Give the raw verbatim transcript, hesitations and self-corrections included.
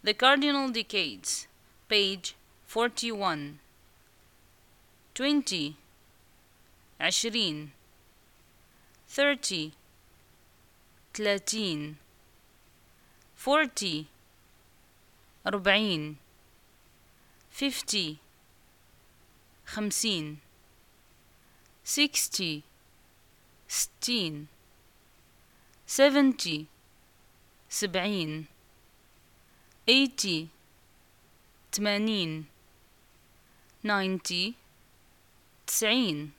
The Cardinal Decades, page forty-one. twenty عشرين thirty ثلاثين forty أربعين fifty خمسين sixty ستين seventy سبعين eighty ثمانين ninety تسعين